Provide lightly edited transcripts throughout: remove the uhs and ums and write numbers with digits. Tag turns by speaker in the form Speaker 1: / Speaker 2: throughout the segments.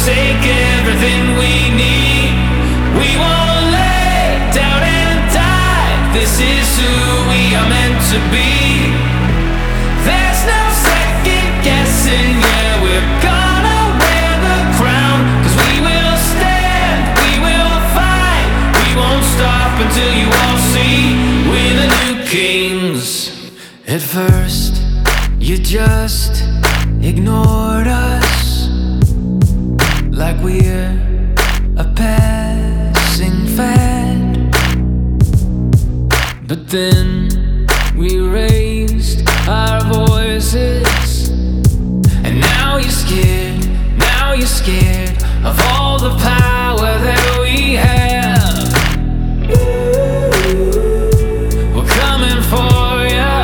Speaker 1: take everything we need. We won't lay down and die. This is who we are meant to be. There's no second guessing, yeah, we're gonna wear the crown. 'Cause we will stand, we will fight, we won't stop until you all see we're the new kings. At first, you just ignored us, like we're a passing fad. But then we raised our voices, and now you're scared of all the power that we have. We're coming for you.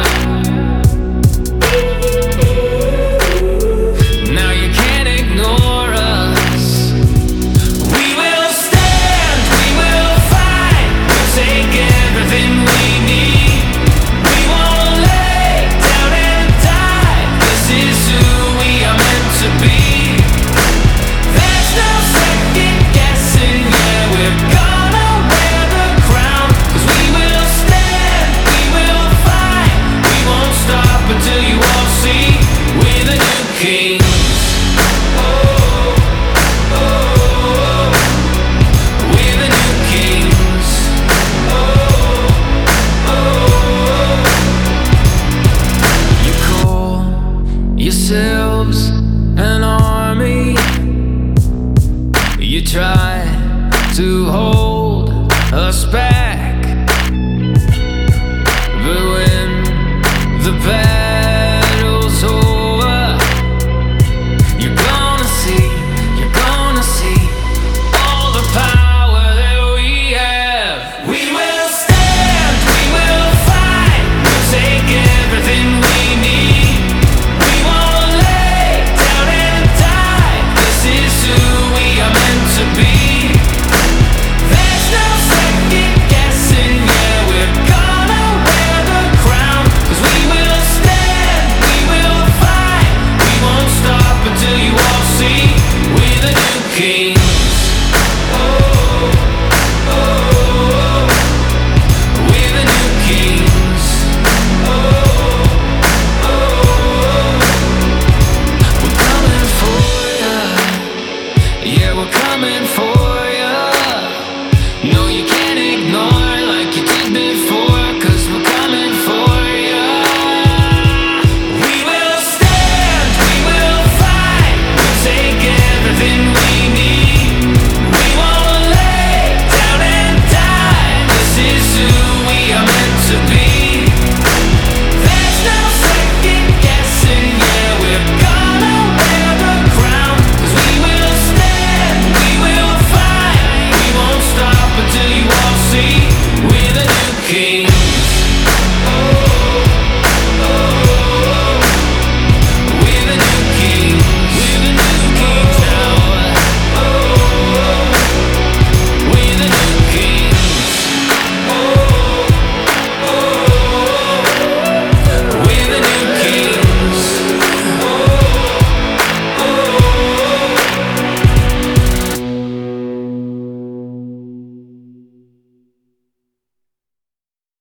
Speaker 1: Now you can't ignore us. We will stand, we will fight, we'll take everything we need. We won't lay down and die. This is who we are meant to be. There's no second guessing, yeah, we're gonna wear the crown. 'Cause we will stand, we will fight, we won't stop until you all see we're the new kings. Oh, oh, oh, we're the new kings. Oh, oh, you call yourselves an army. You try to hold us back.